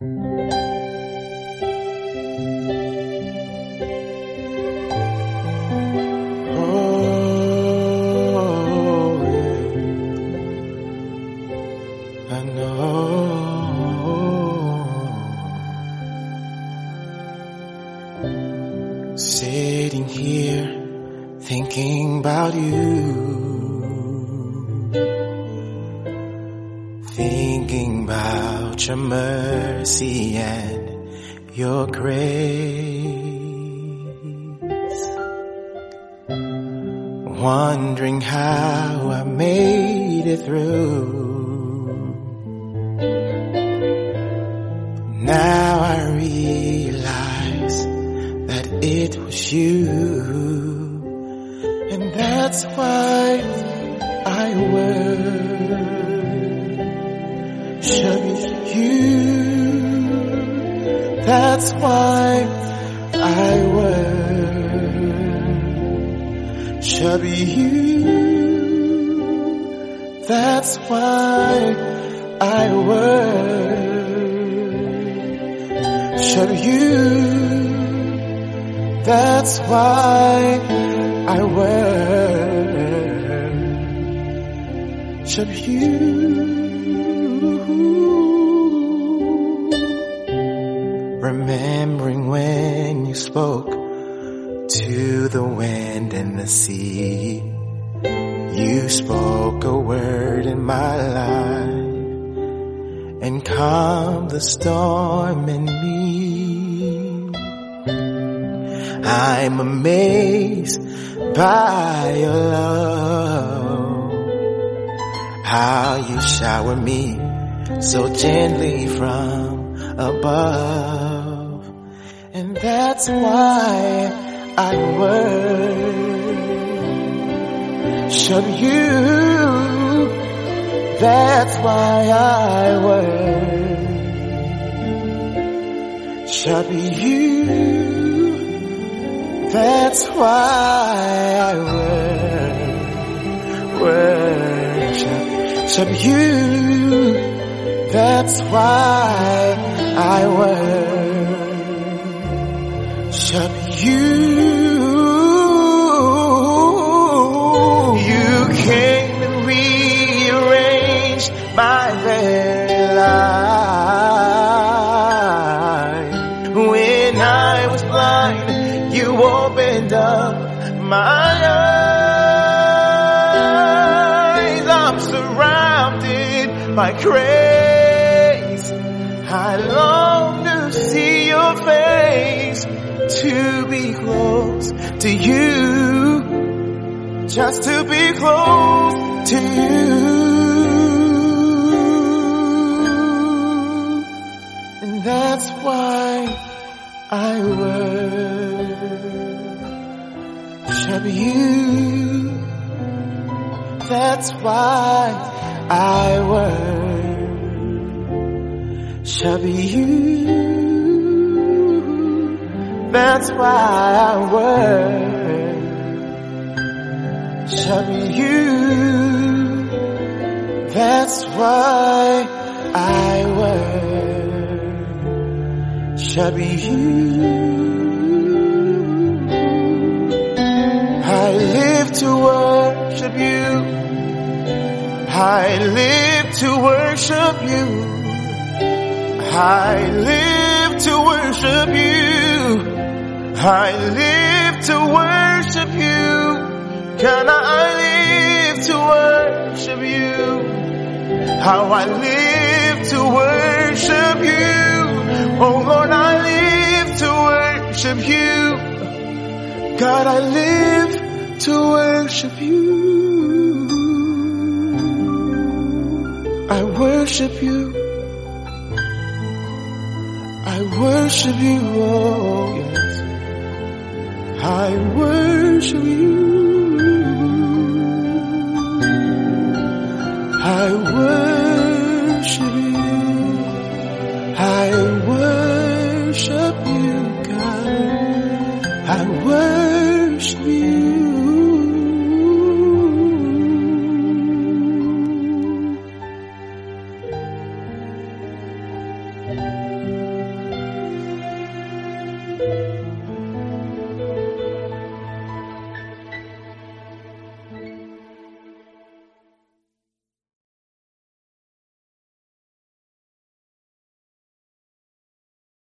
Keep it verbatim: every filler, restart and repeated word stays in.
I know, sitting here thinking about you, thinking about your mercy and your grace, wondering how I made it through. Now I realize that it was you, and that's why I worship you. That's why I worship you. That's why I worship Worship you. That's why I worship you. Remembering when you spoke to the wind and the sea, you spoke a word in my life and calm the storm in me. I'm amazed by your love, how you shower me so gently from above, and that's why I worship you. That's why I worship you. That's why I worship you. That's why I worship you. You came and rearranged my very life. When I was blind, you opened up my eyes. I'm surrounded by grace. I long to see your face, to be close to you, just to be close to you. And that's why I worship you. That's why I worship you. That's why I worship you. That's why I worship you. I live to worship you. I live to worship you. I live to worship you. I live to worship you. Can I live to worship you? How I live to worship you. Oh Lord, I live to worship you. God, I live to worship you. I worship you. I worship you, oh yes. I worship you. I worship you. I worship you.